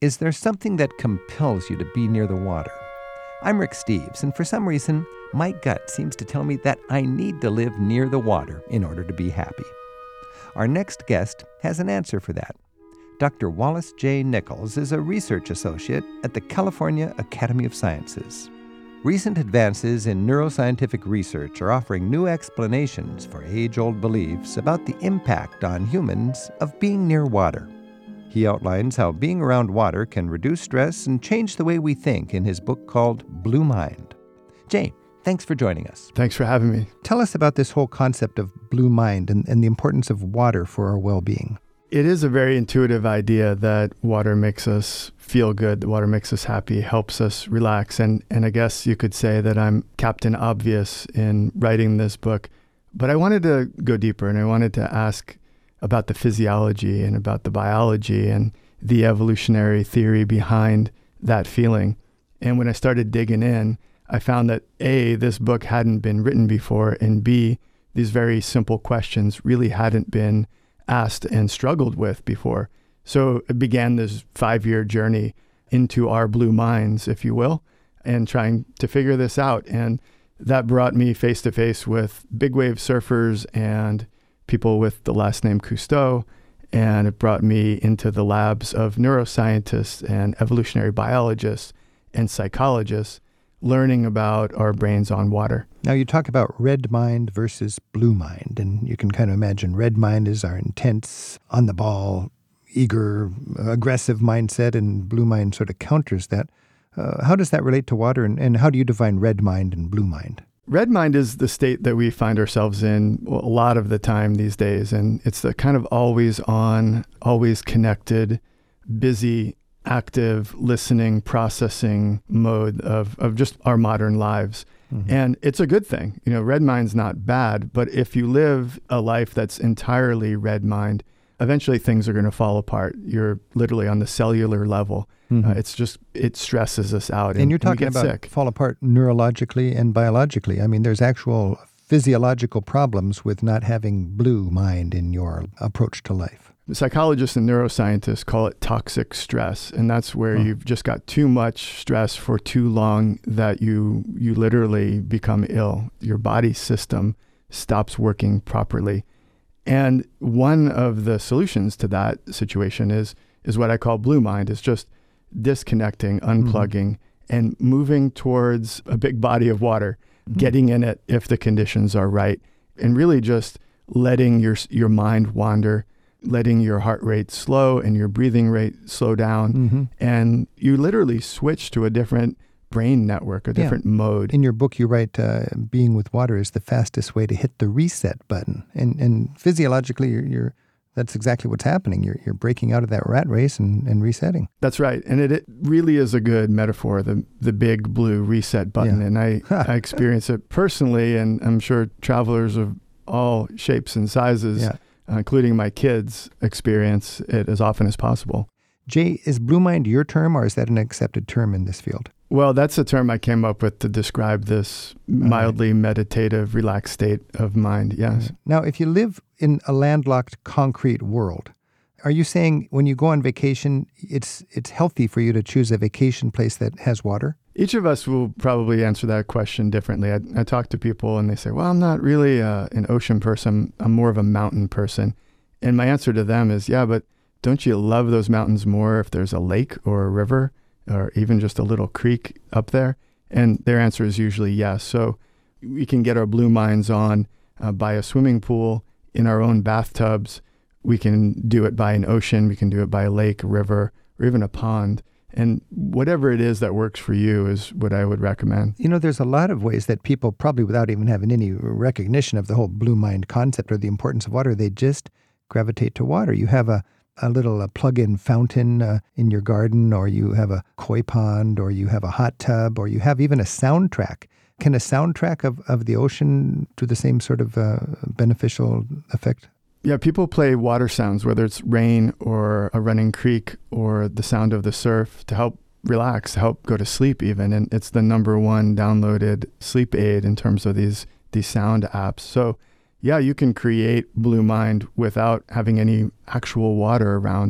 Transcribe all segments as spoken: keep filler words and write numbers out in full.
Is there something that compels you to be near the water? I'm Rick Steves, and for some reason, my gut seems to tell me that I need to live near the water in order to be happy. Our next guest has an answer for that. Doctor Wallace J. Nichols is a research associate at the California Academy of Sciences. Recent advances in neuroscientific research are offering new explanations for age-old beliefs about the impact on humans of being near water. He outlines how being around water can reduce stress and change the way we think in his book called Blue Mind. Jay, thanks for joining us. Thanks for having me. Tell us about this whole concept of blue mind and, and the importance of water for our well-being. It is a very intuitive idea that water makes us feel good, that water makes us happy, helps us relax. And, and I guess you could say that I'm Captain Obvious in writing this book. But I wanted to go deeper, and I wanted to ask about the physiology and about the biology and the evolutionary theory behind that feeling. And when I started digging in, I found that A, this book hadn't been written before, and B, these very simple questions really hadn't been asked and struggled with before. So it began this five-year journey into our blue minds, if you will, and trying to figure this out. And that brought me face to face with big wave surfers and people with the last name Cousteau, and it brought me into the labs of neuroscientists and evolutionary biologists and psychologists learning about our brains on water. Now, you talk about red mind versus blue mind, and you can kind of imagine red mind is our intense, on-the-ball, eager, aggressive mindset, and blue mind sort of counters that. Uh, how does that relate to water, and, and how do you define red mind and blue mind? Red mind is the state that we find ourselves in a lot of the time these days, and it's the kind of always on, always connected, busy, active, listening, processing mode of, of just our modern lives. Mm-hmm. And it's a good thing. You know, red mind's not bad, but if you live a life that's entirely red mind, eventually things are going to fall apart. You're literally on the cellular level. Mm-hmm. Uh, it's just, it stresses us out. And, and you're talking and about sick. Fall apart neurologically and biologically. I mean, there's actual physiological problems with not having blue mind in your approach to life. Psychologists and neuroscientists call it toxic stress. And that's where oh. you've just got too much stress for too long that you you literally become ill. Your body system stops working properly. And one of the solutions to that situation is is what I call blue mind. It's just disconnecting, unplugging, mm-hmm. and moving towards a big body of water, mm-hmm. getting in it if the conditions are right, and really just letting your your mind wander, letting your heart rate slow and your breathing rate slow down. Mm-hmm. And you literally switch to a different brain network, a different yeah. mode. In your book, you write, uh, being with water is the fastest way to hit the reset button. And and physiologically, you're, you're that's exactly what's happening. You're you're breaking out of that rat race and, and resetting. That's right. And it, it really is a good metaphor, the the big blue reset button. Yeah. And I, I experience it personally, and I'm sure travelers of all shapes and sizes, yeah. uh, including my kids, experience it as often as possible. Jay, is blue mind your term, or is that an accepted term in this field? Well, that's a term I came up with to describe this mildly right. meditative, relaxed state of mind, yes. Right. Now, if you live in a landlocked concrete world, are you saying when you go on vacation, it's it's healthy for you to choose a vacation place that has water? Each of us will probably answer that question differently. I, I talk to people and they say, well, I'm not really uh, an ocean person. I'm more of a mountain person. And my answer to them is, yeah, but don't you love those mountains more if there's a lake or a river or even just a little creek up there? And their answer is usually yes. So we can get our blue minds on uh, by a swimming pool, in our own bathtubs. We can do it by an ocean. We can do it by a lake, a river, or even a pond. And whatever it is that works for you is what I would recommend. You know, there's a lot of ways that people, probably without even having any recognition of the whole blue mind concept or the importance of water, they just gravitate to water. You have a a little uh, plug-in fountain uh, in your garden, or you have a koi pond, or you have a hot tub, or you have even a soundtrack. Can a soundtrack of, of the ocean do the same sort of uh, beneficial effect? Yeah, people play water sounds, whether it's rain or a running creek or the sound of the surf, to help relax, to help go to sleep even. And it's the number one downloaded sleep aid in terms of these these sound apps. So yeah, you can create blue mind without having any actual water around. And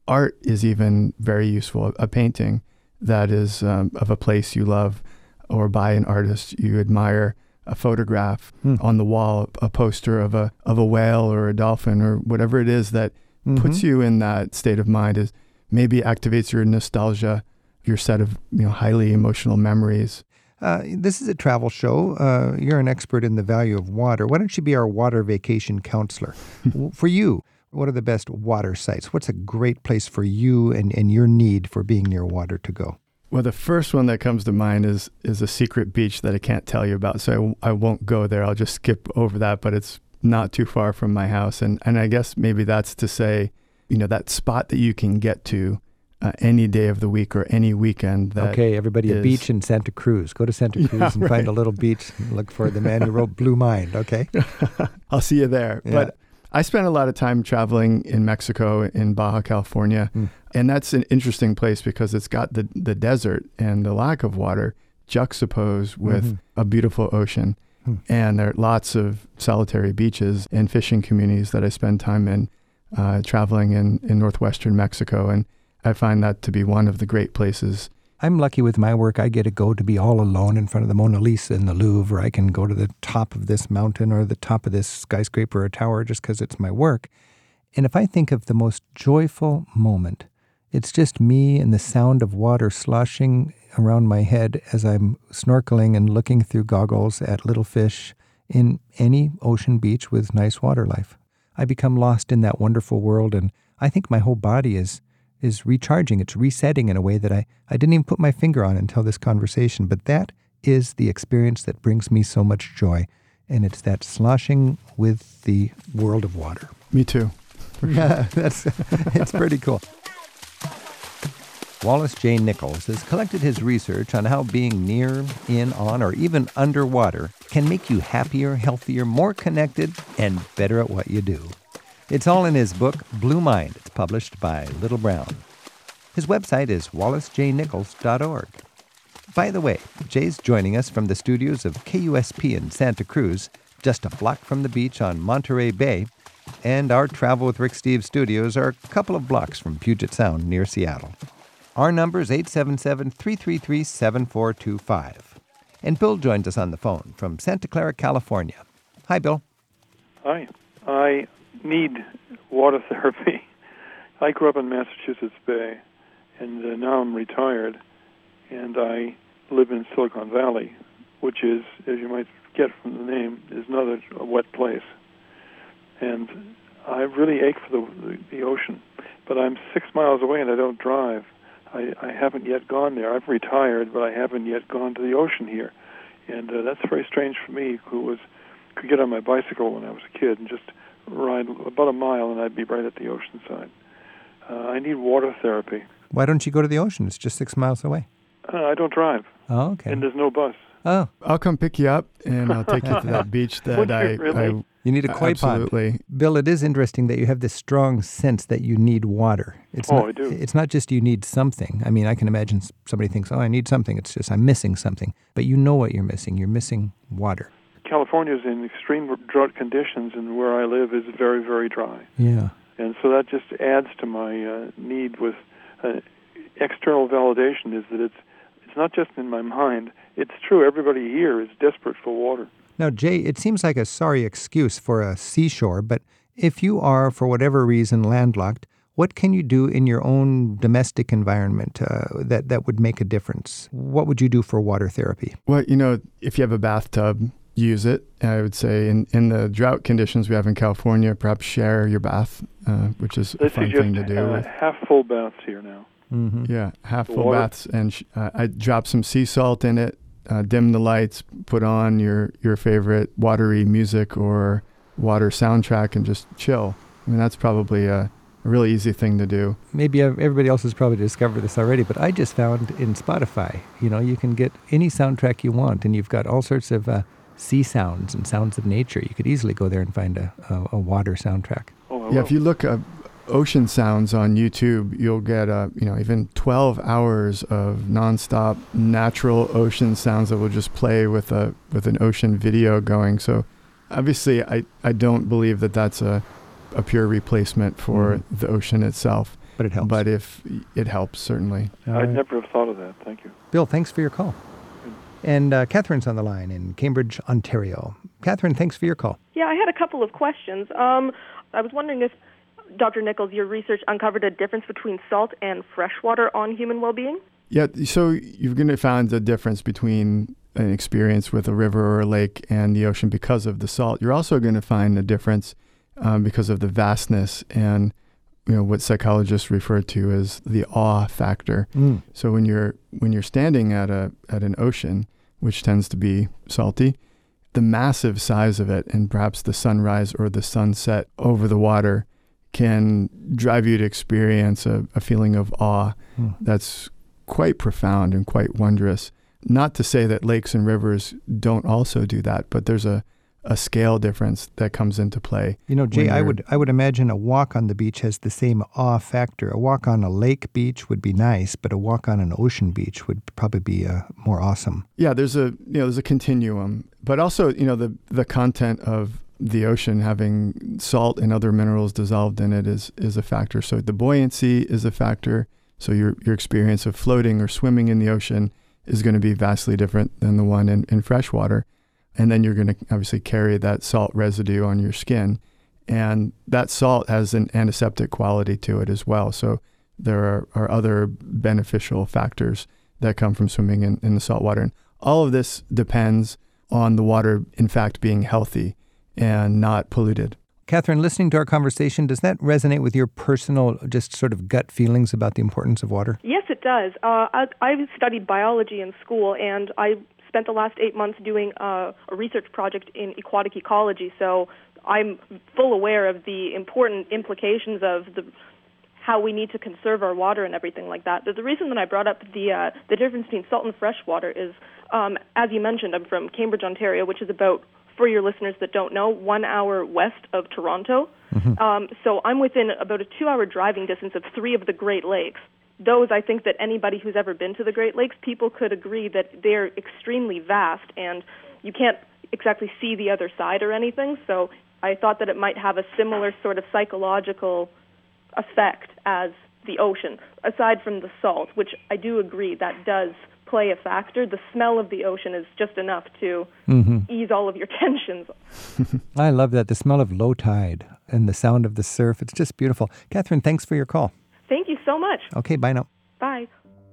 art is even very useful. A painting that is um, of a place you love, or by an artist you admire, a photograph Hmm. on the wall, a poster of a of a whale or a dolphin or whatever it is that Mhm. puts you in that state of mind, is maybe activates your nostalgia, your set of you know highly emotional memories. Uh, this is a travel show. Uh, you're an expert in the value of water. Why don't you be our water vacation counselor? W- for you, what are the best water sites? What's a great place for you and, and your need for being near water to go? Well, the first one that comes to mind is is a secret beach that I can't tell you about, so I, I won't go there. I'll just skip over that, but it's not too far from my house. And, and I guess maybe that's to say, you know, that spot that you can get to uh, any day of the week or any weekend. That Okay, everybody, a is- beach in Santa Cruz. Go to Santa Cruz Yeah, and right. find a little beach and look for the man who wrote Blue Mind, okay? I'll see you there. Yeah. But I spent a lot of time traveling in Mexico, in Baja California. Mm. And that's an interesting place because it's got the, the desert and the lack of water juxtaposed with Mhm. a beautiful ocean. Hmm. And there are lots of solitary beaches and fishing communities that I spend time in, uh, traveling in, in northwestern Mexico. And I find that to be one of the great places. I'm lucky with my work. I get to go to be all alone in front of the Mona Lisa in the Louvre. I can go to the top of this mountain or the top of this skyscraper or tower just because it's my work. And if I think of the most joyful moment, it's just me and the sound of water sloshing around my head as I'm snorkeling and looking through goggles at little fish in any ocean beach with nice water life. I become lost in that wonderful world, and I think my whole body is is recharging. It's resetting in a way that I, I didn't even put my finger on until this conversation. But that is the experience that brings me so much joy, and it's that sloshing with the world of water. Me too. Yeah, that's it's pretty cool. Wallace J. Nichols has collected his research on how being near, in, on, or even underwater can make you happier, healthier, more connected, and better at what you do. It's all in his book, Blue Mind. It's published by Little Brown. His website is wallace j nichols dot org. By the way, Jay's joining us from the studios of K U S P in Santa Cruz, just a block from the beach on Monterey Bay, and our Travel with Rick Steves studios are a couple of blocks from Puget Sound near Seattle. Our number is eight seven seven, three three three, seven four two five. And Bill joins us on the phone from Santa Clara, California. Hi, Bill. Hi. I need water therapy. I grew up in Massachusetts Bay, and uh, now I'm retired, and I live in Silicon Valley, which is, as you might get from the name, is another a wet place. And I really ache for the, the, the ocean, but I'm six miles away and I don't drive. I, I haven't yet gone there. I've retired, but I haven't yet gone to the ocean here. And uh, that's very strange for me, who was could get on my bicycle when I was a kid and just ride about a mile and I'd be right at the ocean side. Uh, I need water therapy. Why don't you go to the ocean? It's just six miles away. Uh, I don't drive, Oh, okay. and there's no bus. Oh, I'll come pick you up and I'll take you to that beach that Would you I, really? you need a I koi pond. absolutely. Bill, it is interesting that you have this strong sense that you need water. It's Oh, not, I do. It's not just you need something. I mean, I can imagine s- somebody thinks, oh, I need something. It's just I'm missing something. But you know what you're missing. You're missing water. California's in extreme drought conditions, and where I live is very, very dry. Yeah. And so that just adds to my uh, need with uh, external validation is that it's it's not just in my mind. It's true. Everybody here is desperate for water. Now, Jay, it seems like a sorry excuse for a seashore, but if you are, for whatever reason, landlocked, what can you do in your own domestic environment uh, that, that would make a difference? What would you do for water therapy? Well, you know, if you have a bathtub, use it. I would say in, in the drought conditions we have in California, perhaps share your bath, uh, which is a They fun suggest thing to do. uh, with, half-full baths here now. Mm-hmm. yeah, half full Water. baths. And sh- uh, I drop some sea salt in it, uh, dim the lights, put on your, your favorite watery music or water soundtrack and just chill. I mean, that's probably a, a really easy thing to do. Maybe ev- everybody else has probably discovered this already, but I just found in Spotify, you know, you can get any soundtrack you want, and you've got all sorts of uh, sea sounds and sounds of nature. You could easily go there and find a, a, a water soundtrack. Oh, I Yeah, will. if you look up ocean sounds on YouTube, you'll get uh, you know even twelve hours of nonstop natural ocean sounds that will just play with a with an ocean video going. So obviously, I, I don't believe that that's a a pure replacement for Mhm. the ocean itself. But it helps. But if it helps, certainly. I'd never have thought of that. Thank you. Bill, thanks for your call. And uh, Catherine's on the line in Cambridge, Ontario. Catherine, thanks for your call. Yeah, I had a couple of questions. Um, I was wondering if, Doctor Nichols, your research uncovered a difference between salt and freshwater on human well-being? Yeah, so you're going to find a difference between an experience with a river or a lake and the ocean because of the salt. You're also going to find a difference um, because of the vastness and, you know, what psychologists refer to as the awe factor. Mm. So when you're when you're standing at a at an ocean, which tends to be salty, the massive size of it and perhaps the sunrise or the sunset over the water can drive you to experience a, a feeling of awe mm. that's quite profound and quite wondrous. Not to say that lakes and rivers don't also do that, but there's a, a scale difference that comes into play. You know, Jay, I would I would imagine a walk on the beach has the same awe factor. A walk on a lake beach would be nice, but a walk on an ocean beach would probably be uh, more awesome. Yeah, there's a you know there's a continuum, but also you know the the content of the ocean having salt and other minerals dissolved in it is is a factor. So the buoyancy is a factor. So your your experience of floating or swimming in the ocean is going to be vastly different than the one in, in freshwater. And then you're going to obviously carry that salt residue on your skin. And that salt has an antiseptic quality to it as well. So there are, are other beneficial factors that come from swimming in, in the salt water. And all of this depends on the water, in fact, being healthy and not polluted. Catherine, listening to our conversation, does that resonate with your personal, just sort of gut feelings about the importance of water? Yes, it does. Uh, I, I studied biology in school, and I spent the last eight months doing uh, a research project in aquatic ecology, so I'm full aware of the important implications of the how we need to conserve our water and everything like that. But the reason that I brought up the uh, the difference between salt and fresh water is, um, as you mentioned, I'm from Cambridge, Ontario, which is about, for your listeners that don't know, one hour west of Toronto. Mm-hmm. Um, so I'm within about a two-hour driving distance of three of the Great Lakes. Those, I think that anybody who's ever been to the Great Lakes, people could agree that they're extremely vast, and you can't exactly see the other side or anything. So I thought that it might have a similar sort of psychological effect as the ocean, aside from the salt, which I do agree that does play a factor. The smell of the ocean is just enough to mm-hmm. ease all of your tensions. I love that. The smell of low tide and the sound of the surf. It's just beautiful. Catherine, thanks for your call. Thank you so much. Okay, bye now. Bye.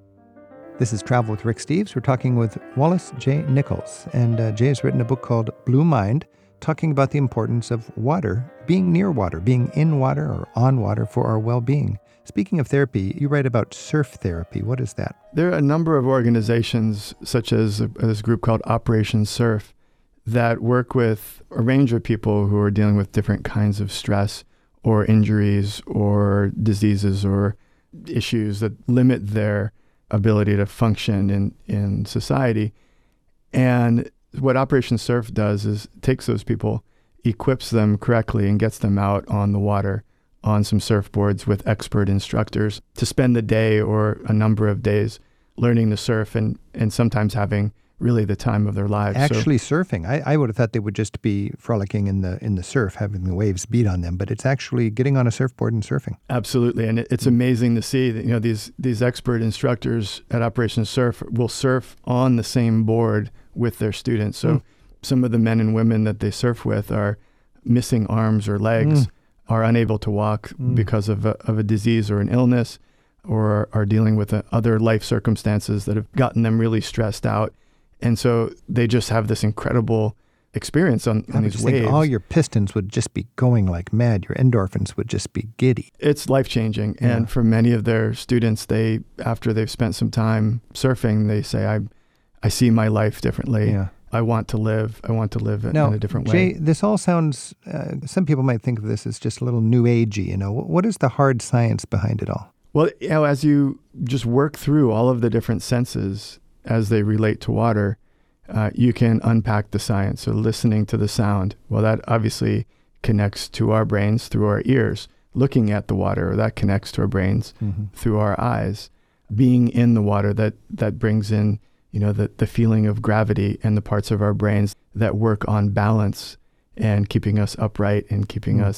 This is Travel with Rick Steves. We're talking with Wallace J. Nichols. And uh, Jay has written a book called Blue Mind, talking about the importance of water, being near water, being in water or on water for our well-being. Speaking of therapy, you write about surf therapy. What is that? There are a number of organizations, such as a, this group called Operation Surf, that work with a range of people who are dealing with different kinds of stress or injuries or diseases or issues that limit their ability to function in, in society. And what Operation Surf does is takes those people, equips them correctly, and gets them out on the water on some surfboards with expert instructors to spend the day or a number of days learning to surf and, and sometimes having really the time of their lives. Actually so, surfing. I, I would have thought they would just be frolicking in the in the surf, having the waves beat on them, but it's actually getting on a surfboard and surfing. Absolutely. And it, it's amazing to see that, you know, these these expert instructors at Operation Surf will surf on the same board with their students. So mm. some of the men and women that they surf with are missing arms or legs, mm. are unable to walk mm. because of a, of a disease or an illness, or are, are dealing with a, other life circumstances that have gotten them really stressed out. And so they just have this incredible experience on, on these waves. All your pistons would just be going like mad. Your endorphins would just be giddy. It's life-changing. Yeah. And for many of their students, they after they've spent some time surfing, they say, I I see my life differently. Yeah. I want to live. I want to live now, in a different Jay, way. This all sounds, uh, some people might think of this as just a little new agey. You know, what is the hard science behind it all? Well, you know, as you just work through all of the different senses as they relate to water, uh, you can unpack the science. So listening to the sound, well, that obviously connects to our brains through our ears. Looking at the water, that connects to our brains mm-hmm. through our eyes. Being in the water, that, that brings in, you know, the, the feeling of gravity and the parts of our brains that work on balance and keeping us upright and keeping mm. us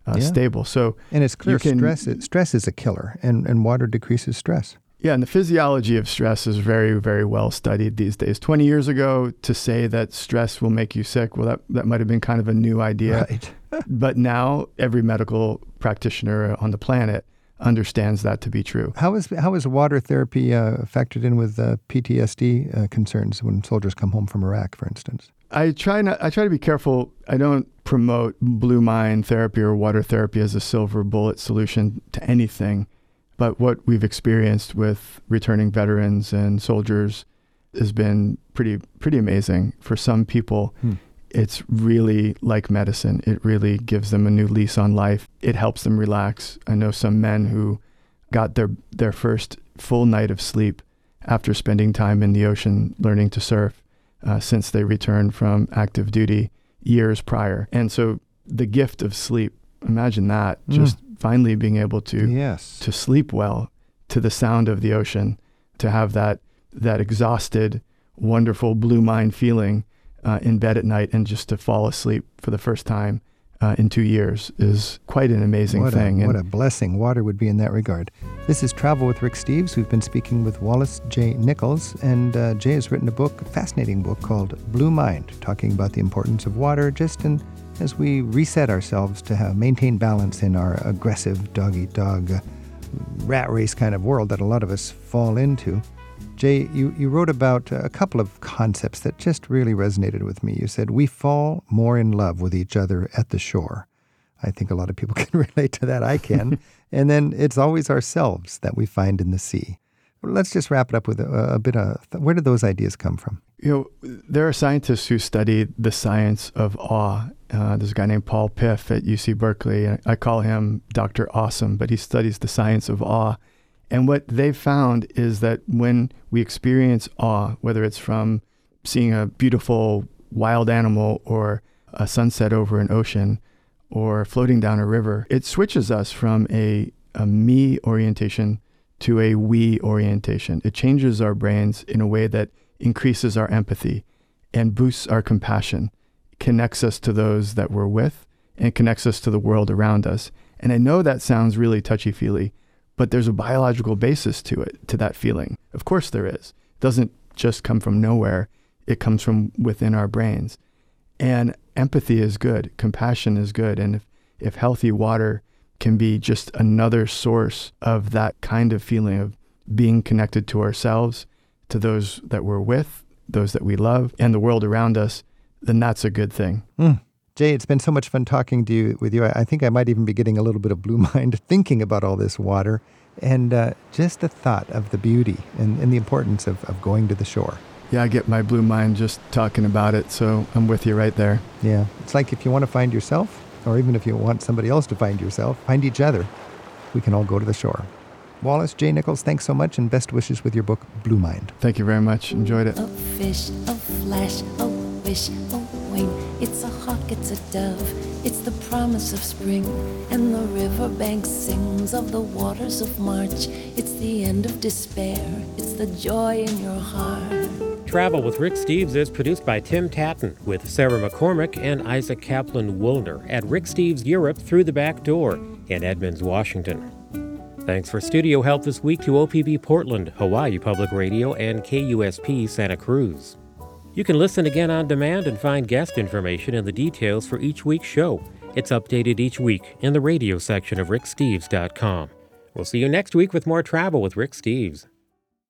uh, Yeah. stable. So And it's clear you can- stress, is, stress is a killer, and, and water decreases stress. Yeah, and the physiology of stress is very, very well studied these days. twenty years ago, to say that stress will make you sick, well, that, that might have been kind of a new idea. Right. But now every medical practitioner on the planet understands that to be true. How is how is water therapy uh, factored in with uh, P T S D uh, concerns when soldiers come home from Iraq, for instance? I try not. I try to be careful. I don't promote blue mine therapy or water therapy as a silver bullet solution to anything. But what we've experienced with returning veterans and soldiers has been pretty pretty amazing. For some people, Hmm. it's really like medicine. It really gives them a new lease on life. It helps them relax. I know some men who got their their first full night of sleep after spending time in the ocean learning to surf uh, since they returned from active duty years prior. And so the gift of sleep, imagine that, Mm. just finally being able to Yes. to sleep well to the sound of the ocean, to have that that exhausted, wonderful blue mind feeling uh, in bed at night, and just to fall asleep for the first time uh, in two years is quite an amazing what thing. A, what And a blessing water would be in that regard. This is Travel with Rick Steves. We've been speaking with Wallace J. Nichols, and uh, Jay has written a book, a fascinating book called Blue Mind, talking about the importance of water just in, as we reset ourselves to have, maintain balance in our aggressive dog-eat-dog uh, rat race kind of world that a lot of us fall into. Jay, you, you wrote about a couple of concepts that just really resonated with me. You said, we fall more in love with each other at the shore. I think a lot of people can relate to that. I can. And then it's always ourselves that we find in the sea. Well, let's just wrap it up with a, a bit of, where did those ideas come from? you know, there are scientists who study the science of awe. Uh, there's a guy named Paul Piff at U C Berkeley. I call him Doctor Awesome, but he studies the science of awe. And what they've found is that when we experience awe, whether it's from seeing a beautiful wild animal or a sunset over an ocean or floating down a river, it switches us from a, a me orientation to a we orientation. It changes our brains in a way that increases our empathy and boosts our compassion, connects us to those that we're with, and connects us to the world around us. And I know that sounds really touchy-feely, but there's a biological basis to it, to that feeling. Of course there is. It doesn't just come from nowhere. It comes from within our brains. And empathy is good. Compassion is good. And if, if healthy water can be just another source of that kind of feeling of being connected to ourselves, to those that we're with, those that we love, and the world around us, then that's a good thing. Mm. Jay, it's been so much fun talking to you with you. I, I think I might even be getting a little bit of blue mind thinking about all this water and uh, just the thought of the beauty and, and the importance of, of going to the shore. Yeah, I get my blue mind just talking about it, so I'm with you right there. Yeah, it's like if you want to find yourself, or even if you want somebody else to find yourself, find each other. We can all go to the shore. Wallace J. Nichols, thanks so much, and best wishes with your book, Blue Mind. Thank you very much. Enjoyed it. A fish, a flash, a wish, a wing. It's a hawk, it's a dove, it's the promise of spring. And the riverbank sings of the waters of March. It's the end of despair, it's the joy in your heart. Travel with Rick Steves is produced by Tim Tatton with Sarah McCormick and Isaac Kaplan-Woolner at Rick Steves Europe Through the Back Door in Edmonds, Washington. Thanks for studio help this week to O P B Portland, Hawaii Public Radio, and K U S P Santa Cruz. You can listen again on demand and find guest information and the details for each week's show. It's updated each week in the radio section of rick steves dot com. We'll see you next week with more Travel with Rick Steves.